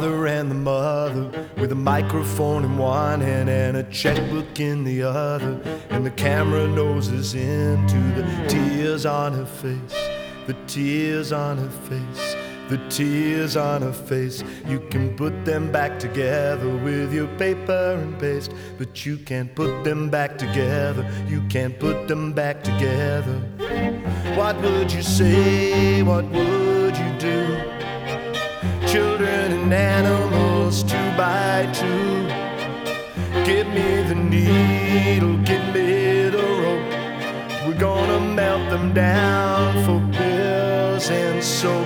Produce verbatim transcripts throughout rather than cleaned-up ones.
father and the mother, with a microphone in one hand and a checkbook in the other, and the camera noses into the tears on her face, the tears on her face, the tears on her face. You can put them back together with your paper and paste, but you can't put them back together, you can't put them back together. What would you say, what would you do? Children and animals, two by two. Give me the needle, give me the rope. We're gonna melt them down for pills and soap.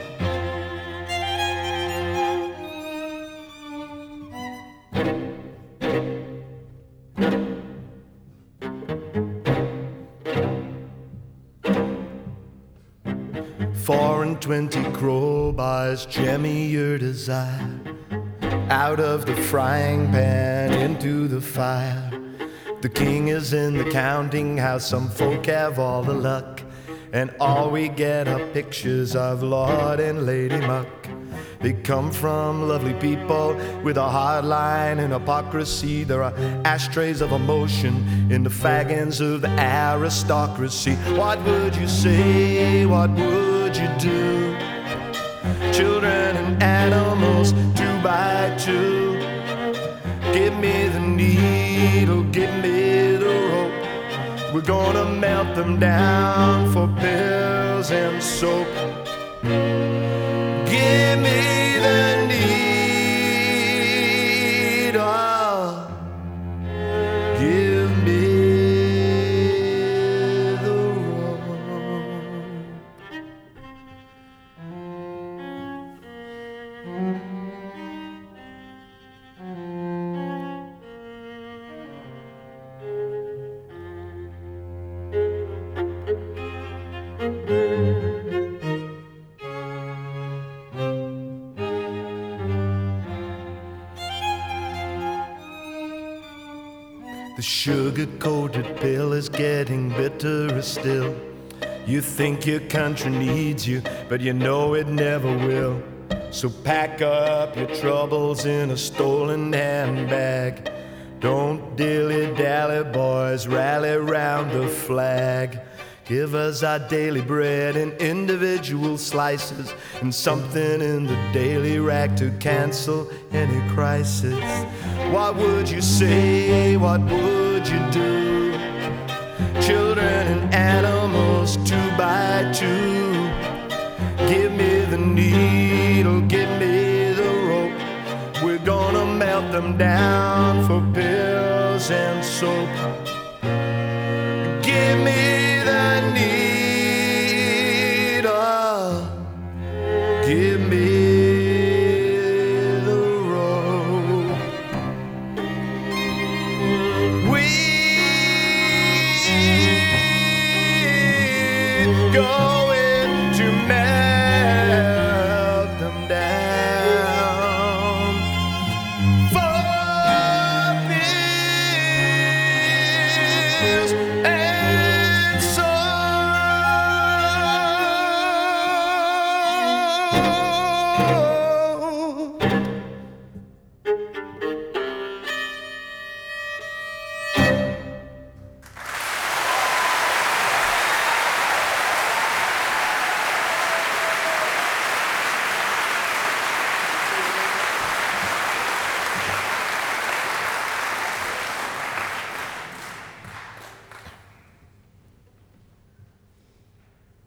Four and twenty crowbars jemmy your desire, out of the frying pan into the fire. The king is in the counting house, some folk have all the luck, and all we get are pictures of Lord and Lady Muck. They come from lovely people with a hard line and hypocrisy. There are ashtrays of emotion in the faggots of the aristocracy. What would you say, what would you do? Children and animals, two by two. Give me the needle, give me the rope. We're gonna melt them down for pills and soap. Give me the needle, give me the rope. The sugar-coated pill is getting bitterer still. You think your country needs you, but you know it never will. So pack up your troubles in a stolen handbag. Don't dilly-dally, boys, rally round the flag. Give us our daily bread in individual slices, and something in the daily rack to cancel any crisis. What would you say, what would you do? Children and animals, two by two. Give me the needle, give me the rope. We're gonna melt them down for pills and soap. Give me